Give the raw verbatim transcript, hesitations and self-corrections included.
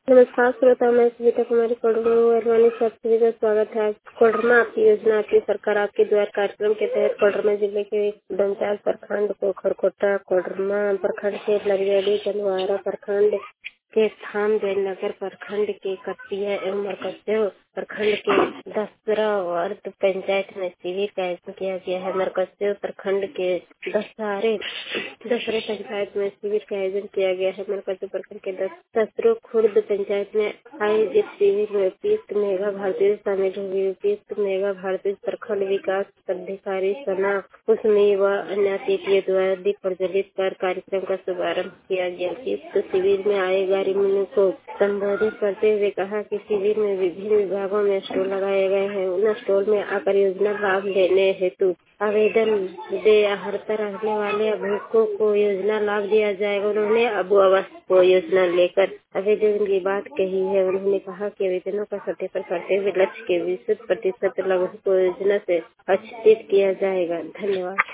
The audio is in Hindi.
नमस्कार श्रोता, मैं सुनीता कुमारी कोडरमा सबसे का स्वागत है। कोडरमा आपकी योजना, आपकी सरकार, आपके द्वार कार्यक्रम के तहत कोडरमा जिले के डंचाल प्रखंड को खरकोटा, कोडरमा प्रखंड के लरियाडी, चंदवारा प्रखंड के थाम जयनगर प्रखंड के कटिया एवं मरकच्चो प्रखंड के दसरा वार्ड पंचायत में शिविर का आयोजन किया गया है। मरकच्चो प्रखंड के दसारे दसरे पंचायत में शिविर का आयोजन किया गया है। मरकच्चो प्रखंड के दस दसरो खुर्द पंचायत में आयोजित शिविर में उपयुक्त मेघा भारती शामिल हुई। उपयुक्त मेघा भारती प्रखंड विकास अधिकारी सना कुसमी व अन्य अतिथियों द्वारा दीप प्रज्वलित कर कार्यक्रम का शुभारंभ किया गया। उपयुक्त शिविर में आए ग्रामीणों को संबोधित करते हुए कहा कि शिविर में विभिन्न विभागों में स्टॉल लगाए गए हैं। उन स्टॉल में आकर योजना लाभ लेने हेतु आवेदन दे अर्हता रखने वाले अभिभावकों को योजना लाभ दिया जाएगा। उन्होंने अब अवस्था को योजना लेकर आवेदन की बात कही है। उन्होंने कहा कि आवेदनों का सत्यापन करते हुए लक्ष्य के बीस प्रतिशत लागू को योजना से अच्छित किया जाएगा। धन्यवाद।